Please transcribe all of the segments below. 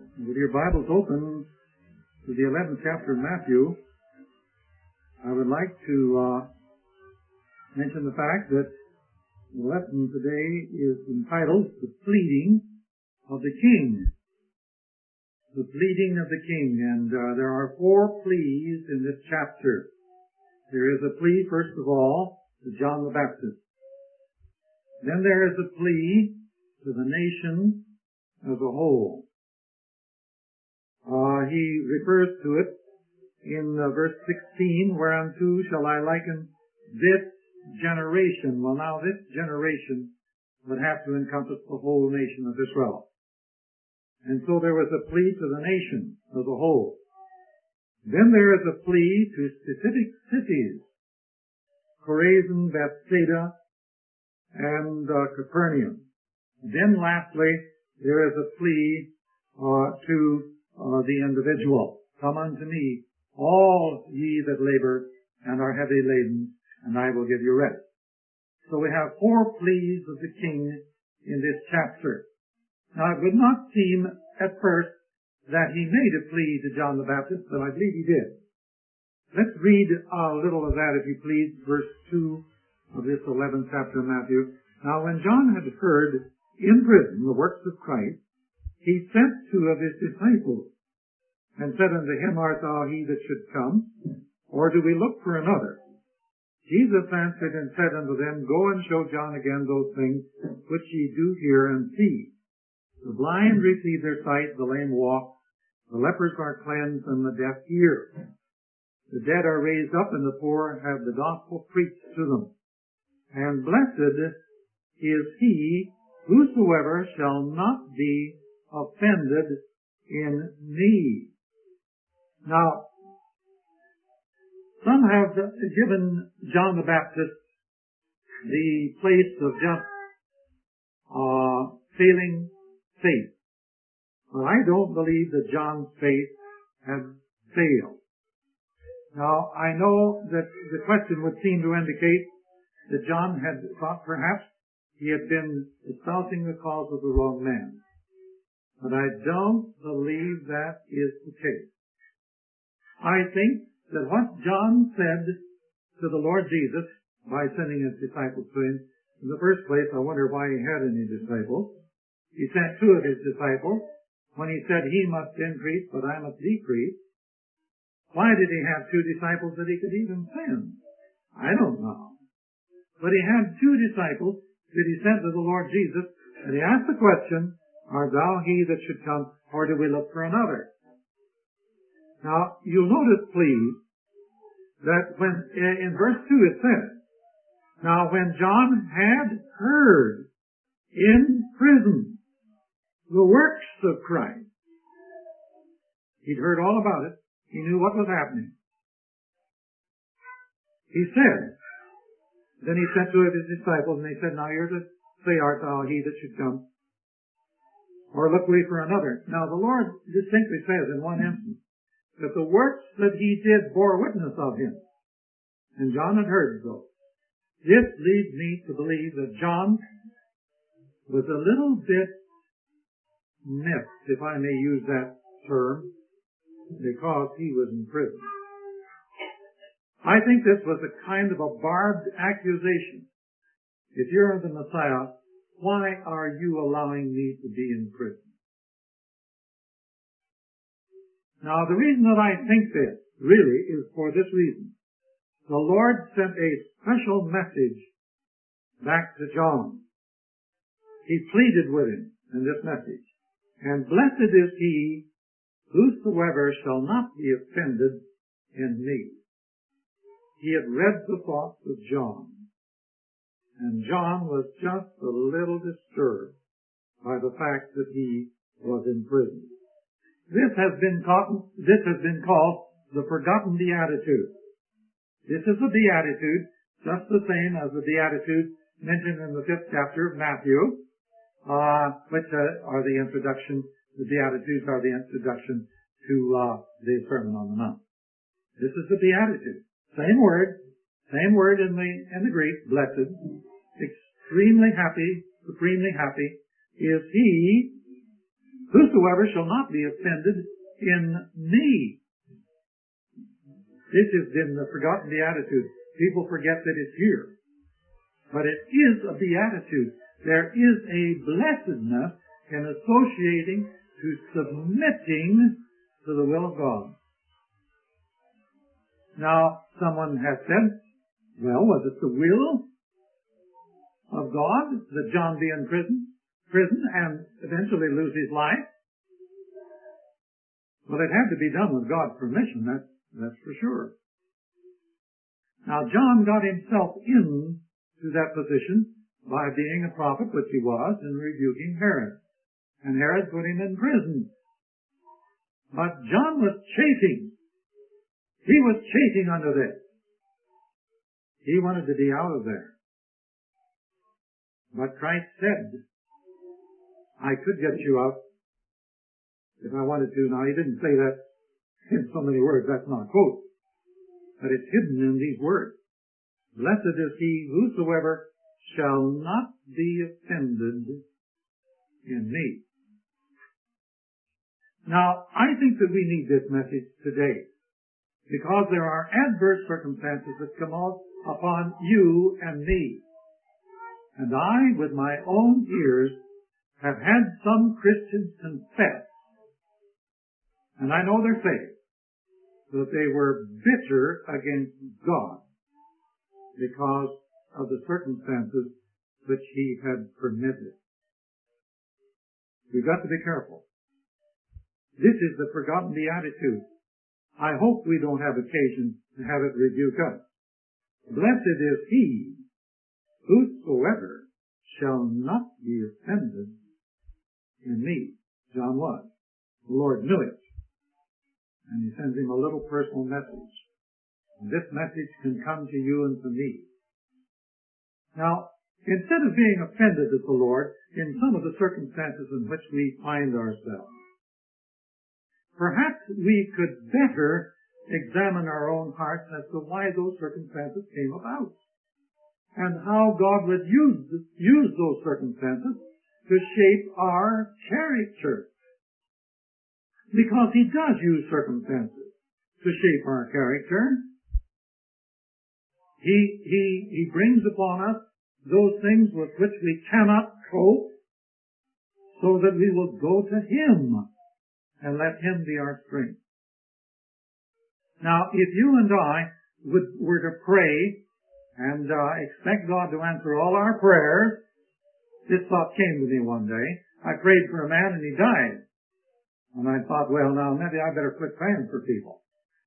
With your Bibles open to the 11th chapter of Matthew, I would like to mention the fact that the lesson today is entitled The Pleading of the King. The Pleading of the King. And there are four pleas in this chapter. There is a plea, first of all, to John the Baptist. Then there is a plea to the nation as a whole. He refers to it in verse 16, whereunto shall I liken this generation. Well, now this generation would have to encompass the whole nation of Israel. And so there was a plea to the nation as a whole. Then there is a plea to specific cities, Chorazin, Bethsaida, and Capernaum. Then lastly, there is a plea to the individual. Come unto me, all ye that labor and are heavy laden, and I will give you rest. So we have four pleas of the King in this chapter. Now it would not seem at first that he made a plea to John the Baptist, but I believe he did. Let's read a little of that, if you please, verse 2 of this 11th chapter of Matthew. Now when John had heard in prison the works of Christ, he sent two of his disciples, and said unto him, Art thou he that should come, or do we look for another? Jesus answered and said unto them, Go and show John again those things which ye do hear and see. The blind receive their sight, the lame walk, the lepers are cleansed, and the deaf hear. The dead are raised up, and the poor have the gospel preached to them. And blessed is he whosoever shall not be offended in me. Now, some have given John the Baptist the place of just failing faith. But I don't believe that John's faith had failed. Now, I know that the question would seem to indicate that John had thought perhaps he had been espousing the cause of the wrong man. But I don't believe that is the case. I think that what John said to the Lord Jesus by sending his disciples to him, in the first place, I wonder why he had any disciples. He sent two of his disciples when he said, He must increase, but I must decrease. Why did he have two disciples that he could even send? I don't know. But he had two disciples that he sent to the Lord Jesus, and he asked the question, Art thou he that should come, or do we look for another? Now, you'll notice, please, that when in verse 2 it says, Now when John had heard in prison the works of Christ, he'd heard all about it. He knew what was happening. He said, then he sent two of his disciples, and he said, Now you're to say, Art thou he that should come, or look we for another? Now the Lord distinctly says in one instance that the works that he did bore witness of him. And John had heard those. This leads me to believe that John was a little bit miffed, if I may use that term, because he was in prison. I think this was a kind of a barbed accusation. If you're the Messiah, why are you allowing me to be in prison? Now, the reason that I think this, really, is for this reason. The Lord sent a special message back to John. He pleaded with him in this message. And blessed is he whosoever shall not be offended in me. He had read the thoughts of John. And John was just a little disturbed by the fact that he was in prison. This has been called the forgotten beatitude. This is a beatitude just the same as the beatitude mentioned in the 5th chapter of Matthew, which are the introduction. The beatitudes are the introduction to the Sermon on the Mount. This is the beatitude. Same word in the Greek, blessed. Extremely happy, supremely happy is he Whosoever shall not be offended in me. This is in the forgotten beatitude. People forget that it's here. But it is a beatitude. There is a blessedness in associating to submitting to the will of God. Now, someone has said, well, was it the will of God that John be in prison and eventually lose his life? Well, it had to be done with God's permission, that's for sure. Now, John got himself into that position by being a prophet, which he was, and rebuking Herod. And Herod put him in prison. But John was chafing. He was chafing under this. He wanted to be out of there. But Christ said, I could get you out if I wanted to. Now, he didn't say that in so many words. That's not a quote. But it's hidden in these words. Blessed is he whosoever shall not be offended in me. Now, I think that we need this message today because there are adverse circumstances that come upon you and me. And I, with my own ears, have had some Christians confess, and I know they're saved, that they were bitter against God because of the circumstances which he had permitted. We've got to be careful. This is the forgotten beatitude. I hope we don't have occasion to have it rebuke us. Blessed is he whosoever shall not be offended in me. John was. The Lord knew it. And he sends him a little personal message. And this message can come to you and to me. Now, instead of being offended at the Lord in some of the circumstances in which we find ourselves, perhaps we could better examine our own hearts as to why those circumstances came about and how God would use those circumstances to shape our character. Because he does use circumstances to shape our character. He brings upon us those things with which we cannot cope so that we will go to him and let him be our strength. Now, if you and I were to pray and expect God to answer all our prayers, this thought came to me one day. I prayed for a man and he died. And I thought, well, now maybe I better quit praying for people.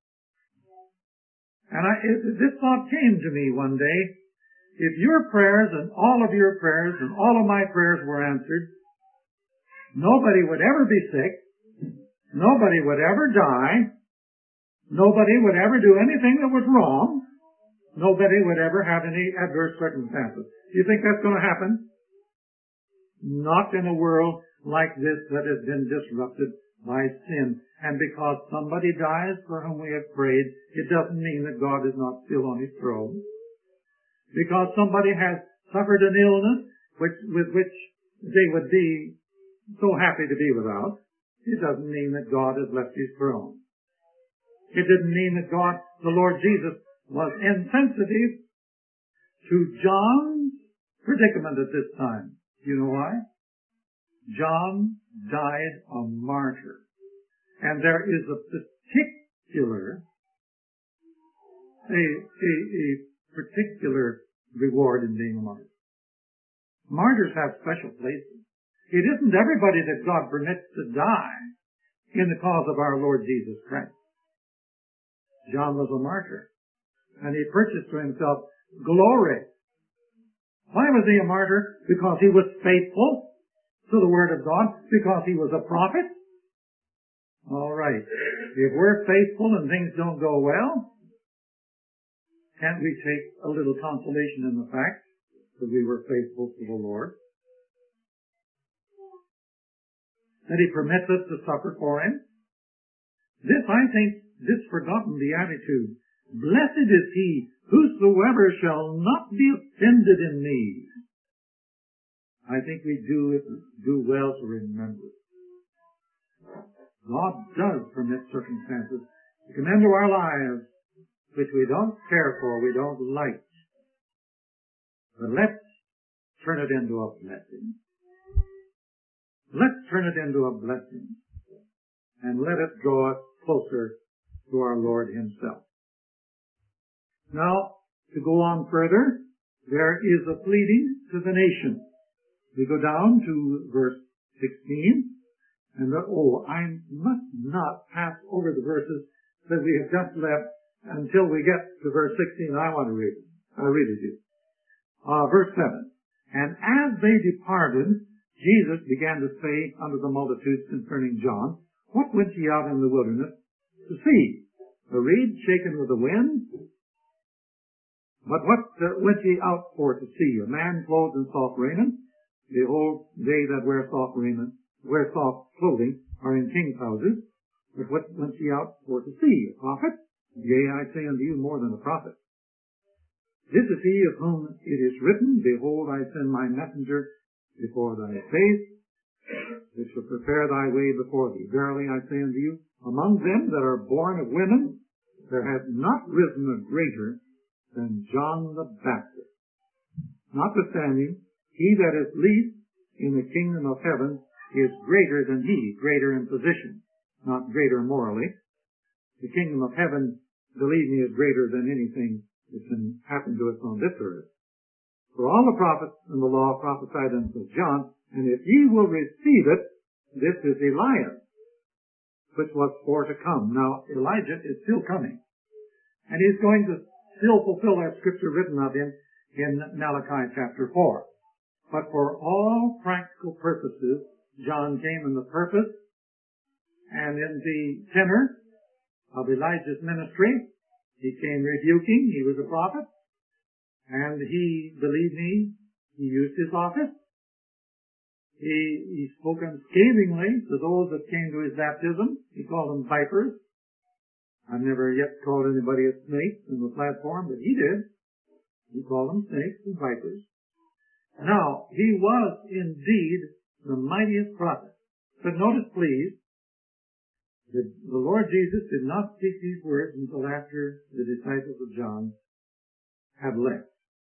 And this thought came to me one day. If your prayers and all of your prayers and all of my prayers were answered, nobody would ever be sick. Nobody would ever die. Nobody would ever do anything that was wrong. Nobody would ever have any adverse circumstances. Do you think that's going to happen? Not in a world like this that has been disrupted by sin. And because somebody dies for whom we have prayed, it doesn't mean that God is not still on his throne. Because somebody has suffered an illness with which they would be so happy to be without, it doesn't mean that God has left his throne. It didn't mean that God, the Lord Jesus, was insensitive to John's predicament at this time. You know why? John died a martyr. And there is a particular reward in being a martyr. Martyrs have special places. It isn't everybody that God permits to die in the cause of our Lord Jesus Christ. John was a martyr, and he purchased to himself glory. Why was he a martyr? Because he was faithful to the Word of God, because he was a prophet. All right. If we're faithful and things don't go well, can't we take a little consolation in the fact that we were faithful to the Lord? That he permits us to suffer for him? This, I think, this forgotten beatitude. Blessed is he whosoever shall not be offended in me. I think we do well to remember it. God does permit circumstances to come into our lives which we don't care for, we don't like. But let's turn it into a blessing. Let's turn it into a blessing. And let it draw us closer to our Lord Himself. Now, to go on further, there is a pleading to the nation. We go down to verse 16, and I must not pass over the verses that we have just left until we get to verse 16. I want to read it. I read it to you. Verse 7. And as they departed, Jesus began to say unto the multitudes concerning John, What went ye out in the wilderness to see? A reed shaken with the wind? But what went ye out for to see? A man clothed in soft raiment? Behold, they that wear soft clothing, are in king's houses. But what went ye out for to see? A prophet? Yea, I say unto you, more than a prophet. This is he of whom it is written, Behold, I send my messenger before thy face, which shall prepare thy way before thee. Verily I say unto you, among them that are born of women, there hath not risen a greater than John the Baptist. Notwithstanding, he that is least in the kingdom of heaven is greater than he, greater in position, not greater morally. The kingdom of heaven, believe me, is greater than anything that can happen to us on this earth. For all the prophets and the law prophesied unto John, and if ye will receive it, this is Elias, which was for to come. Now, Elijah is still coming, and he's going to still fulfill that scripture written of him in Malachi chapter 4. But for all practical purposes, John came in the purpose and in the tenor of Elijah's ministry. He came rebuking. He was a prophet. And he, believe me, he used his office. He spoke unscathingly to those that came to his baptism. He called them vipers. I've never yet called anybody a snake on the platform, but he did. He called them snakes and vipers. Now, he was indeed the mightiest prophet. But notice, please, that the Lord Jesus did not speak these words until after the disciples of John had left.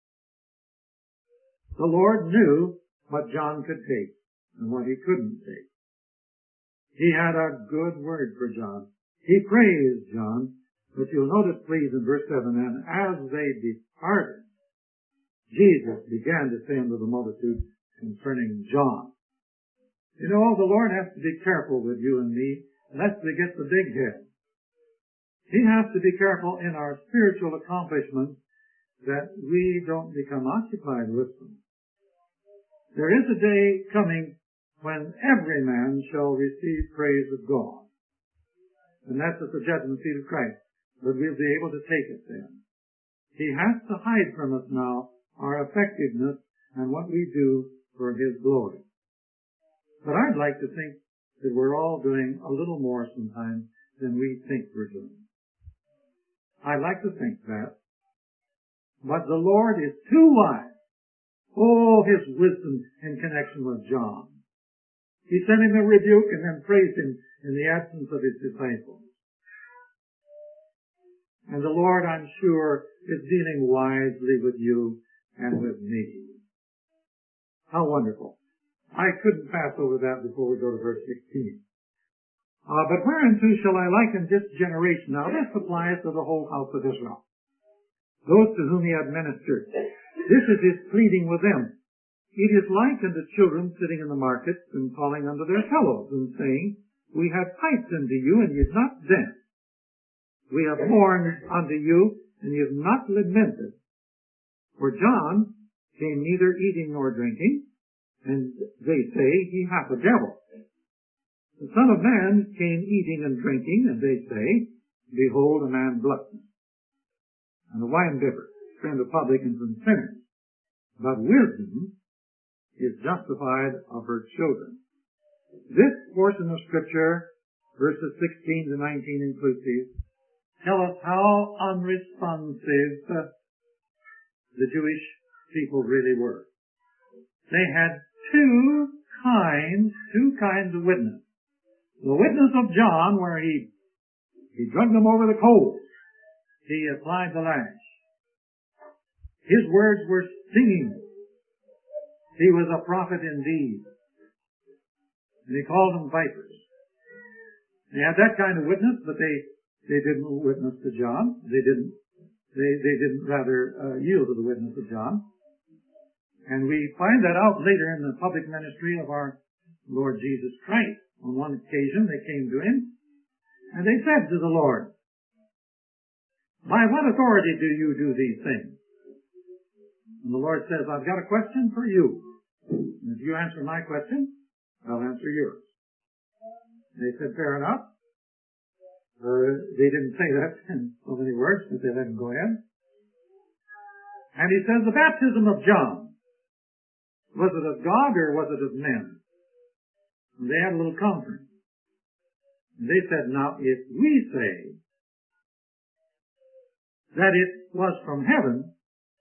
The Lord knew what John could take and what he couldn't take. He had a good word for John. He praised John, but you'll notice, please, in verse 7, and as they departed, Jesus began to say unto the multitude concerning John. You know, the Lord has to be careful with you and me, lest we get the big head. He has to be careful in our spiritual accomplishments that we don't become occupied with them. There is a day coming when every man shall receive praise of God. And that's at the judgment seat of Christ. But we'll be able to take it then. He has to hide from us now our effectiveness and what we do for His glory. But I'd like to think that we're all doing a little more sometimes than we think we're doing. I'd like to think that. But the Lord is too wise. Oh, His wisdom in connection with John. He sent him a rebuke and then praised him in the absence of his disciples. And the Lord, I'm sure, is dealing wisely with you and with me. How wonderful. I couldn't pass over that before we go to verse 16. But whereunto shall I liken this generation? Now this applies to the whole house of Israel. Those to whom He had ministered. This is His pleading with them. It is like unto children sitting in the markets and calling unto their fellows and saying, We have piped unto you, and ye have not danced. We have mourned unto you, and ye have not lamented. For John came neither eating nor drinking, and they say he hath a devil. The Son of Man came eating and drinking, and they say, Behold, a man gluttonous, and a winebibber, friend of publicans and sinners. But wisdom is justified of her children. This portion of Scripture, verses 16 to 19 inclusive, tell us how unresponsive the Jewish people really were. They had two kinds of witness. The witness of John, where he dragged them over the coals, he applied the lash. His words were stinging. He was a prophet indeed. And he called them vipers. They had that kind of witness, but they didn't witness to John. They didn't rather yield to the witness of John. And we find that out later in the public ministry of our Lord Jesus Christ. On one occasion they came to him and they said to the Lord, "By what authority do you do these things?" And the Lord says, "I've got a question for you. And if you answer my question, I'll answer yours." They said, "Fair enough." They didn't say that in so many words, but they let him go ahead. And he says, "The baptism of John, was it of God or was it of men?" And they had a little conference. And they said, "Now, if we say that it was from heaven,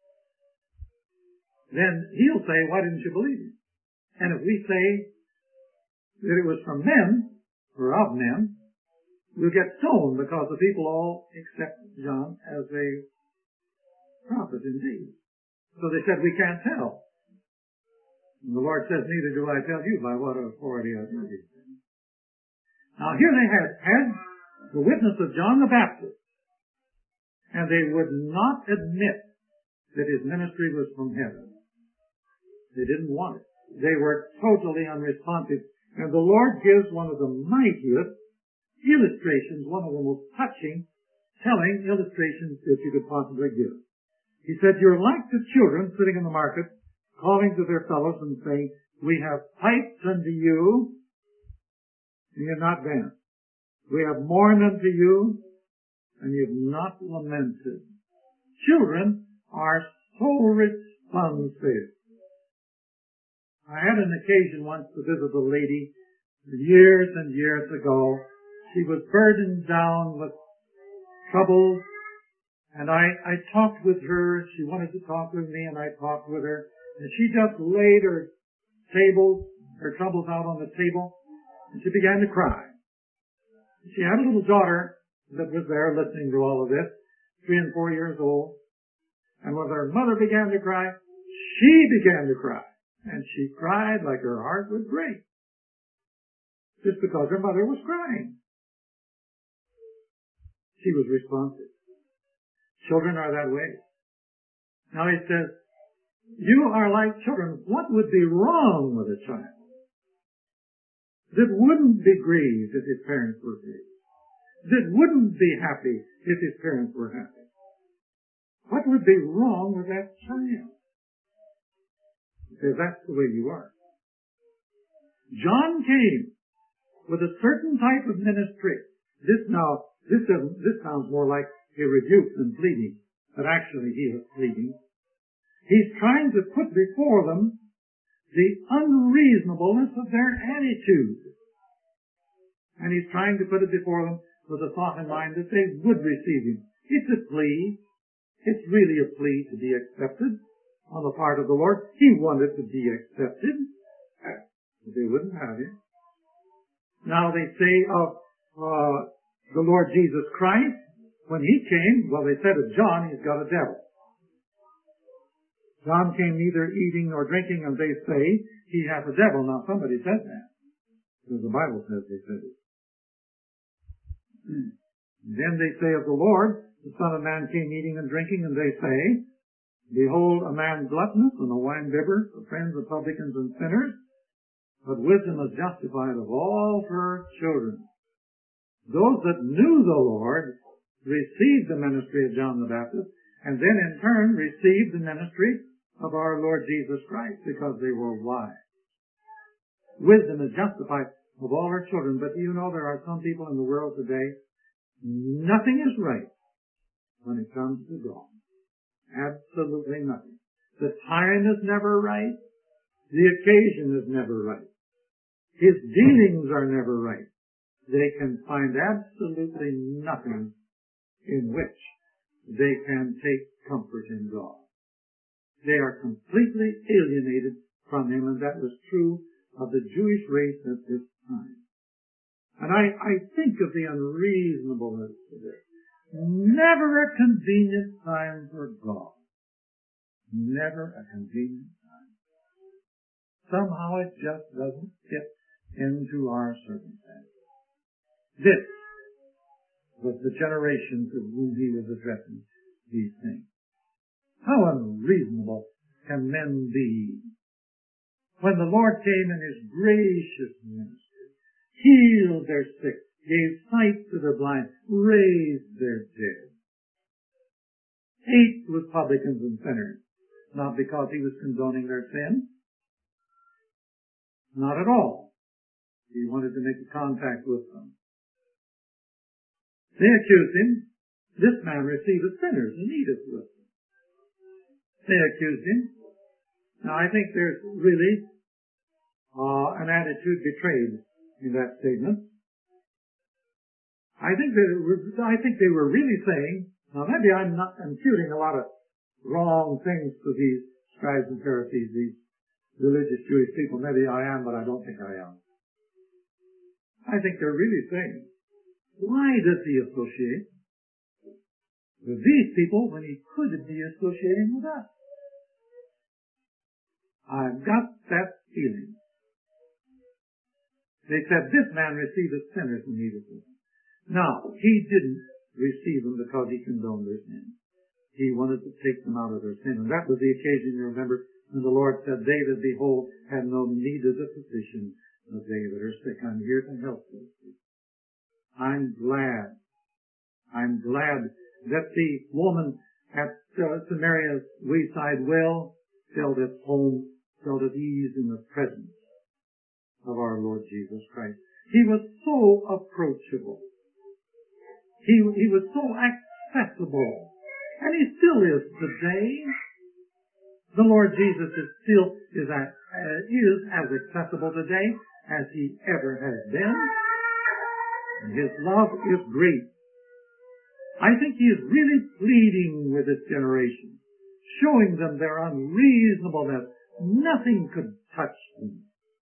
then he'll say, 'Why didn't you believe him?' And if we say that it was from men, or of men, we'll get stoned because the people all accept John as a prophet indeed." So they said, "We can't tell." And the Lord says, "Neither do I tell you by what authority I do these things." Now here they had the witness of John the Baptist, and they would not admit that his ministry was from heaven. They didn't want it. They were totally unresponsive. And the Lord gives one of the mightiest illustrations, one of the most touching, telling illustrations that you could possibly give. He said, "You're like the children sitting in the market, calling to their fellows and saying, 'We have piped unto you, and you've not danced. We have mourned unto you, and you've not lamented.'" Children are so responsive. I had an occasion once to visit a lady years and years ago. She was burdened down with troubles, and I talked with her. She wanted to talk with me, and I talked with her. And she just laid her troubles out on the table, and she began to cry. She had a little daughter that was there listening to all of this, 3 and 4 years old. And when her mother began to cry, she began to cry. And she cried like her heart would break. Just because her mother was crying. She was responsive. Children are that way. Now he says, "You are like children." What would be wrong with a child that wouldn't be grieved if his parents were grieved? That wouldn't be happy if his parents were happy? What would be wrong with that child? Because that's the way you are. John came with a certain type of ministry. This sounds more like a rebuke than pleading, but actually he is pleading. He's trying to put before them the unreasonableness of their attitude. And he's trying to put it before them with a thought in mind that they would receive him. It's a plea. It's really a plea to be accepted on the part of the Lord. He wanted to be accepted, but they wouldn't have him. Now they say of the Lord Jesus Christ, when he came, well, they said of John, he's got a devil. John came neither eating nor drinking, and they say he has a devil. Now somebody said that, because the Bible says they said it. Then they say of the Lord, the Son of Man came eating and drinking, and they say, "Behold, a man gluttonous and a wine-bibber, the friends of publicans and sinners, but wisdom is justified of all her children." Those that knew the Lord received the ministry of John the Baptist, and then in turn received the ministry of our Lord Jesus Christ, because they were wise. Wisdom is justified of all her children, but do you know there are some people in the world today, nothing is right when it comes to God. Absolutely nothing. The time is never right. The occasion is never right. His dealings are never right. They can find absolutely nothing in which they can take comfort in God. They are completely alienated from him, and that was true of the Jewish race at this time. And I think of the unreasonableness of this. Never a convenient time for God. Never a convenient time. Somehow it just doesn't fit into our circumstances. This was the generation to whom he was addressing these things. How unreasonable can men be? When the Lord came in his gracious ministry, healed their sick, gave sight to the blind, raised their dead, ate with publicans and sinners, not because he was condoning their sin, not at all. He wanted to make a contact with them. They accused him, this man receiveth sinners and eateth with them. They accused him. Now I think there's really an attitude betrayed in that statement. I think they were really saying, now maybe I'm imputing a lot of wrong things to these scribes and Pharisees, these religious Jewish people. Maybe I am, but I don't think I am. I think they're really saying, why does he associate with these people when he could be associating with us? I've got that feeling. They said, this man receiveth sinners and eateth with them. Now, he didn't receive them because he condoned their sin. He wanted to take them out of their sin. And that was the occasion, you remember, when the Lord said, they that behold have no need of the physician, but they that are sick. I'm here to help you. I'm glad that the woman at Samaria's wayside well felt at home, felt at ease in the presence of our Lord Jesus Christ. He was so approachable. He was so accessible. And he still is today. The Lord Jesus is as accessible today as he ever has been. And his love is great. I think he is really pleading with this generation, showing them their unreasonableness. Nothing could touch them.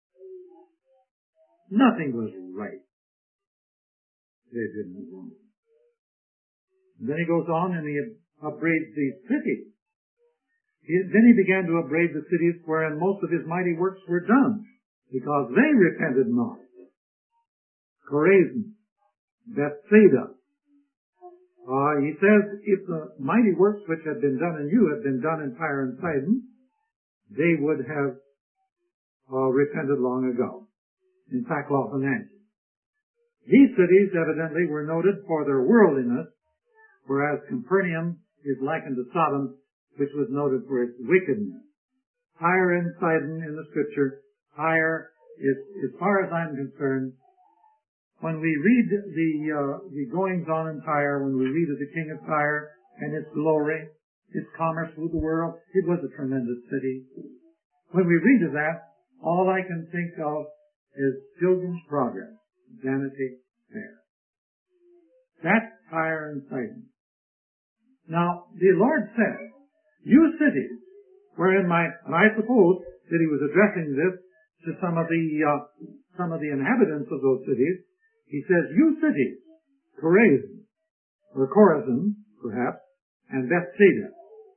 Nothing was right. They didn't want it. Then he goes on and he upbraids these cities. Then he began to upbraid the cities wherein most of his mighty works were done, because they repented not. Chorazin, Bethsaida. He says, if the mighty works which had been done in you had been done in Tyre and Sidon, they would have repented long ago, in sackcloth and ashes. These cities evidently were noted for their worldliness, whereas Capernaum is likened to Sodom, which was noted for its wickedness. Tyre and Sidon in the Scripture, Tyre is, as far as I'm concerned, when we read the goings-on in Tyre, when we read of the king of Tyre and its glory, its commerce with the world, it was a tremendous city. When we read of that, all I can think of is Pilgrim's Progress, Vanity Fair. That's Tyre and Sidon. Now, the Lord said, you cities, and I suppose that he was addressing this to some of the inhabitants of those cities. He says, you cities, Chorazin, or Chorazin, perhaps, and Bethsaida,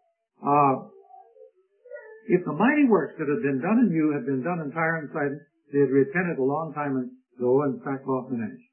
if the mighty works that had been done in you had been done in Tyre and Sidon, they had repented a long time ago in sackcloth and ashes.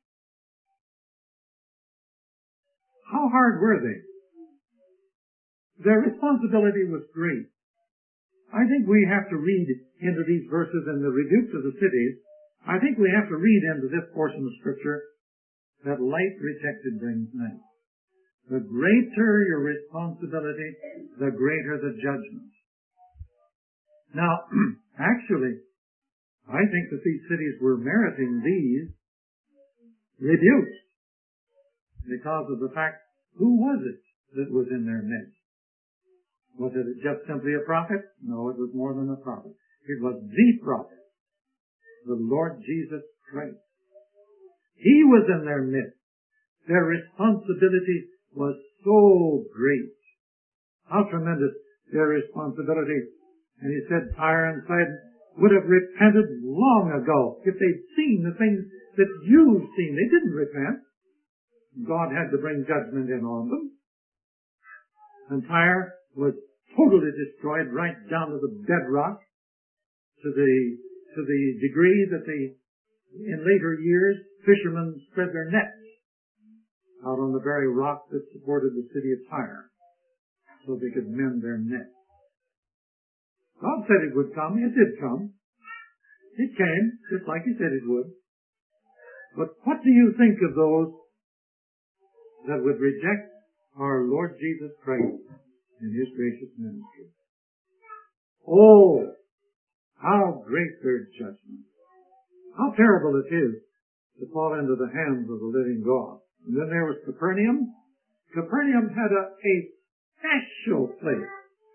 How hard were they? Their responsibility was great. I think we have to read into these verses and the rebuke to the cities. I think we have to read into this portion of Scripture that light rejected brings night. The greater your responsibility, the greater the judgment. Now, actually, I think that these cities were meriting these rebukes because of the fact, who was it that was in their midst? Was it just simply a prophet? No, it was more than a prophet. It was the prophet, the Lord Jesus Christ. He was in their midst. Their responsibility was so great. How tremendous their responsibility. And he said, Tyre and Sidon would have repented long ago if they'd seen the things that you've seen. They didn't repent. God had to bring judgment in on them. And Tyre was totally destroyed right down to the bedrock, to the degree that in later years, fishermen spread their nets out on the very rock that supported the city of Tyre so they could mend their nets. God said it would come. It did come. It came, just like He said it would. But what do you think of those that would reject our Lord Jesus Christ and His gracious ministry? Oh, how great their judgment. How terrible it is to fall into the hands of the living God. And then there was Capernaum. Capernaum had a special place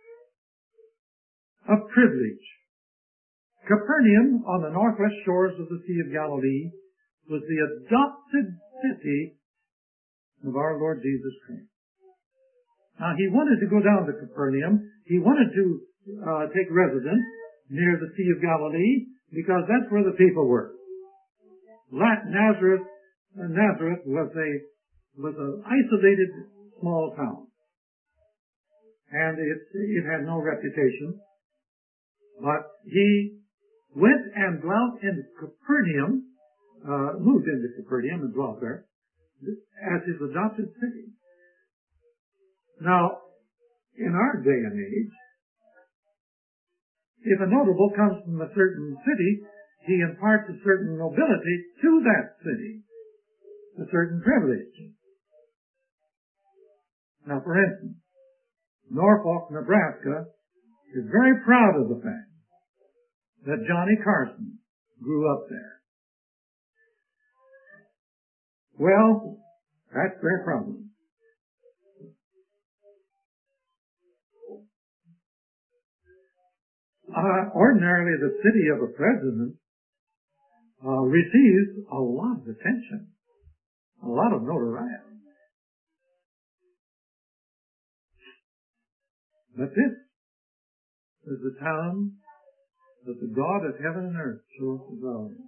of privilege. Capernaum, on the northwest shores of the Sea of Galilee, was the adopted city of our Lord Jesus Christ. Now, He wanted to go down to Capernaum. He wanted to take residence near the Sea of Galilee because that's where the people were. Nazareth was an isolated small town, and it had no reputation. But He went and dwelt in Capernaum, moved into Capernaum and dwelt there as His adopted city. Now, in our day and age, if a notable comes from a certain city, he imparts a certain nobility to that city, a certain privilege. Now, for instance, Norfolk, Nebraska is very proud of the fact that Johnny Carson grew up there. Well, that's their problem. Ordinarily, the city of a president receives a lot of attention, a lot of notoriety. But this is the town that the God of heaven and earth chose to dwell in.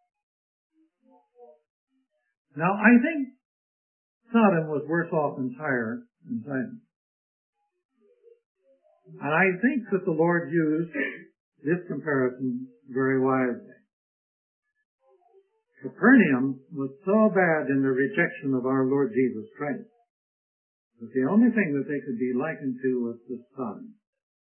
Now, I think Sodom was worse off than Tyre and Sidon. And I think that the Lord used this comparison very wisely. Capernaum was so bad in their rejection of our Lord Jesus Christ that the only thing that they could be likened to was the Sodom.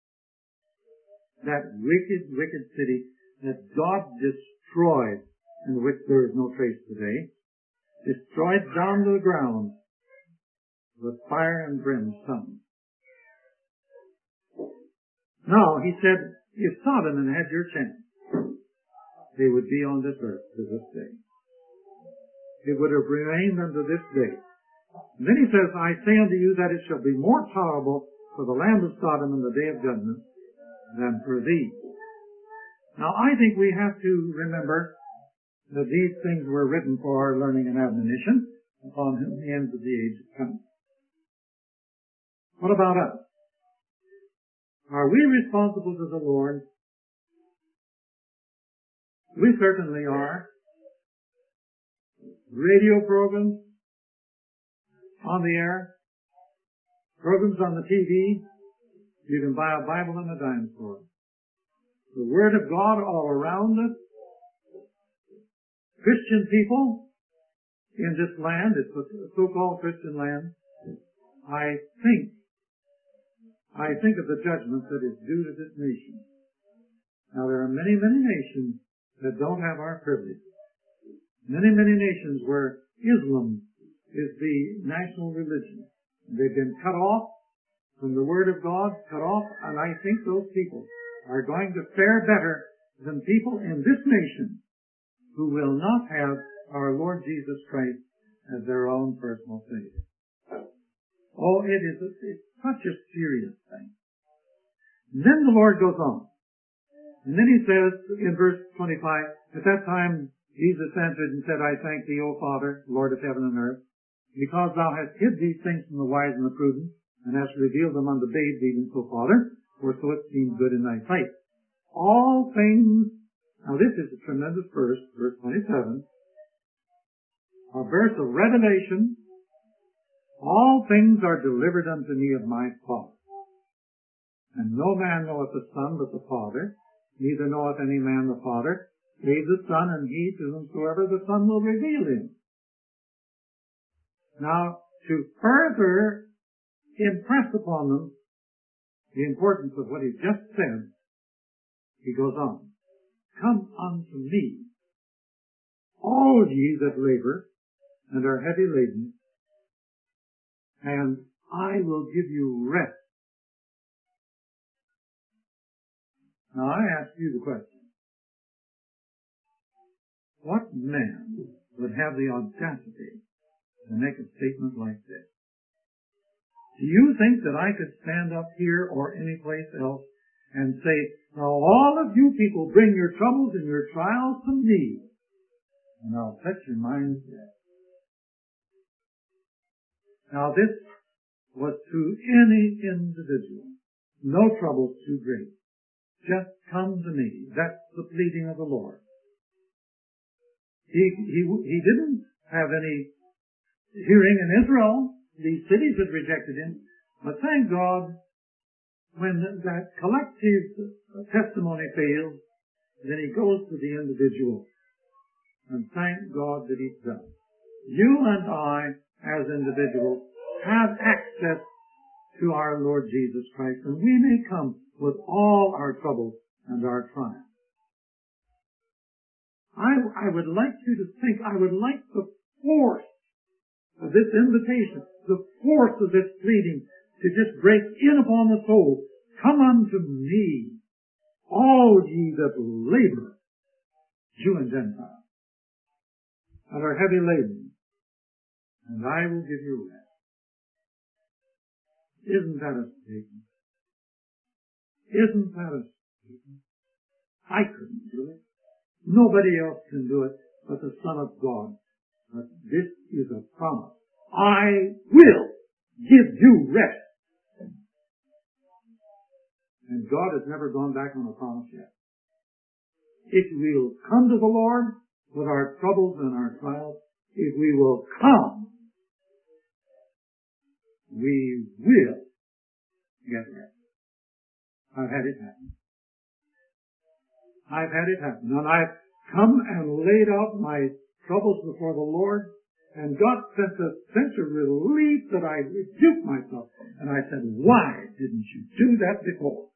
That wicked, wicked city that God destroyed, in which there is no trace today, destroyed down to the ground with fire and brimstone. Now, He said, if Sodom had your chance, they would be on this earth to this day. It would have remained unto this day. And then He says, I say unto you that it shall be more tolerable for the land of Sodom in the day of judgment than for thee. Now, I think we have to remember that these things were written for our learning and admonition upon whom the ends of the age have come. What about us? Are we responsible to the Lord? We certainly are. Radio programs on the air, programs on the TV, you can buy a Bible in a dime store. The Word of God all around us. Christian people in this land, it's a so-called Christian land, I think of the judgment that is due to this nation. Now, there are many, many nations that don't have our privilege. Many, many nations where Islam is the national religion. They've been cut off from the Word of God, cut off, and I think those people are going to fare better than people in this nation who will not have our Lord Jesus Christ as their own personal Savior. Oh, it's such a serious thing. And then the Lord goes on. And then He says in verse 25, at that time Jesus answered and said, I thank Thee, O Father, Lord of heaven and earth, because Thou hast hid these things from the wise and the prudent, and hast revealed them unto babes, even so, Father, for so it seemed good in Thy sight. All things Now this is a tremendous verse, verse 27, a verse of revelation. All things are delivered unto me of my Father. And no man knoweth the Son but the Father, neither knoweth any man the Father, save the Son, and he to whomsoever the Son will reveal him. Now, to further impress upon them the importance of what he just said, he goes on, come unto me, all ye that labor and are heavy laden, and I will give you rest. Now I ask you the question, what man would have the audacity to make a statement like this? Do you think that I could stand up here or any place else and say, now all of you people bring your troubles and your trials to me, and I'll set your minds at rest? Now this was to any individual. No troubles too great. Just come to me. That's the pleading of the Lord. He didn't have any hearing in Israel. These cities had rejected him. But thank God, when that collective testimony fails, then he goes to the individual. And thank God that he's done. You and I, as individuals, have access to our Lord Jesus Christ, and we may come with all our troubles and our trials. I would like you to think, I would like the force of this invitation, the force of this pleading to just break in upon the soul. Come unto me, all ye that labor, Jew and Gentile, and are heavy laden, and I will give you rest. Isn't that a statement? Isn't that a statement? I couldn't do it. Nobody else can do it but the Son of God. But this is a promise. I will give you rest. And God has never gone back on a promise yet. If we'll come to the Lord with our troubles and our trials, if we will come, we will get rest. I've had it happen. I've had it happen. And I've come and laid out my troubles before the Lord, and God sent a sense of relief that I rebuked myself. And I said, why didn't you do that before?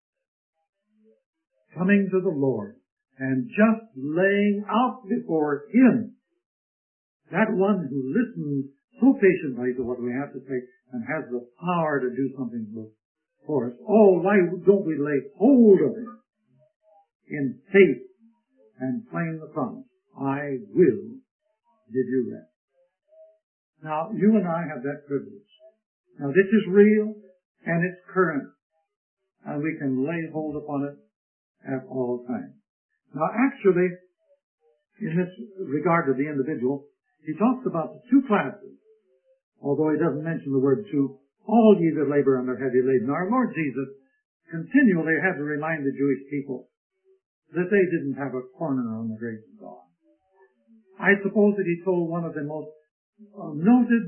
Coming to the Lord and just laying out before Him, that one who listens so patiently to what we have to say and has the power to do something for us. Oh, why don't we lay hold of it in faith and claim the promise? I will give you rest. Now, you and I have that privilege. Now, this is real and it's current, and we can lay hold upon it at all times. Now, actually, in this regard to the individual, he talks about the two classes, although he doesn't mention the word two. All ye that labor and are heavy laden. Our Lord Jesus continually had to remind the Jewish people that they didn't have a corner on the grace of God. I suppose that he told one of the most noted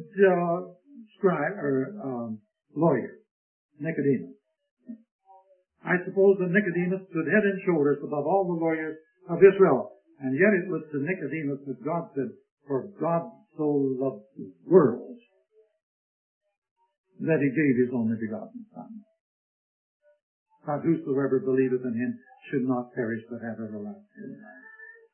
lawyers, Nicodemus. I suppose that Nicodemus stood head and shoulders above all the lawyers of Israel. And yet it was to Nicodemus that God said, for God so loved the world that he gave his only begotten Son, that whosoever believeth in him should not perish but have everlasting life.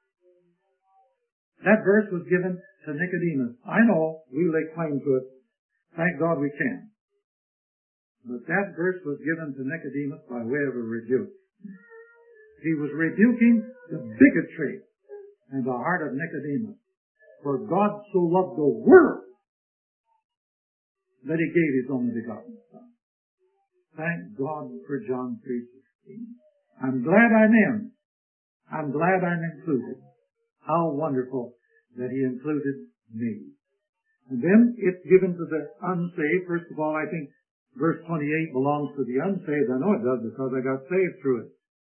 That verse was given to Nicodemus. I know we lay claim to it. Thank God we can. But that verse was given to Nicodemus by way of a rebuke. He was rebuking the bigotry in the heart of Nicodemus. For God so loved the world that he gave his only begotten Son. Thank God for John 3:16. I'm glad I'm in. I'm glad I'm included. How wonderful that he included me. And then it's given to the unsaved. First of all, I think verse 28 belongs to the unsaved. I know it does because I got saved through it.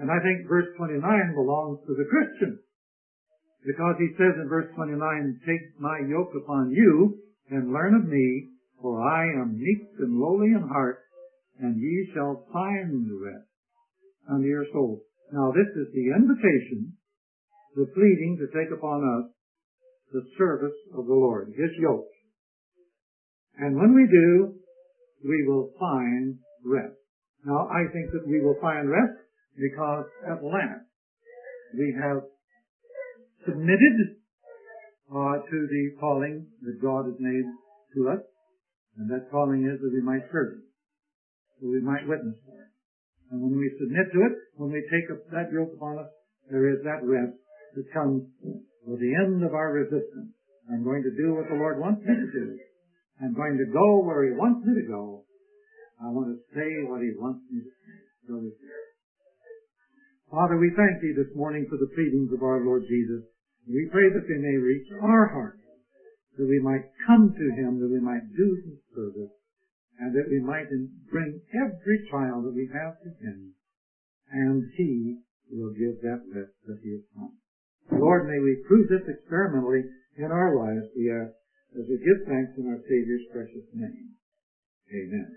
And I think verse 29 belongs to the Christian. Because he says in verse 29, take my yoke upon you and learn of me, for I am meek and lowly in heart, and ye shall find rest unto your souls. Now this is the invitation, the pleading to take upon us the service of the Lord, His yoke. And when we do, we will find rest. Now I think that we will find rest because at last we have submitted to the calling that God has made to us. And that calling is that we might serve Him, that we might witness for Him. And when we submit to it, when we take up that yoke upon us, there is that rest that comes for the end of our resistance. I'm going to do what the Lord wants me to do. I'm going to go where He wants me to go. I want to say what He wants me to say. So Father, we thank Thee this morning for the pleadings of our Lord Jesus. We pray that they may reach our hearts, that we might come to Him, that we might do His service, and that we might bring every trial that we have to Him, and He will give that rest that He has promised. Lord, may we prove this experimentally in our lives, we ask, as we give thanks in our Savior's precious name. Amen.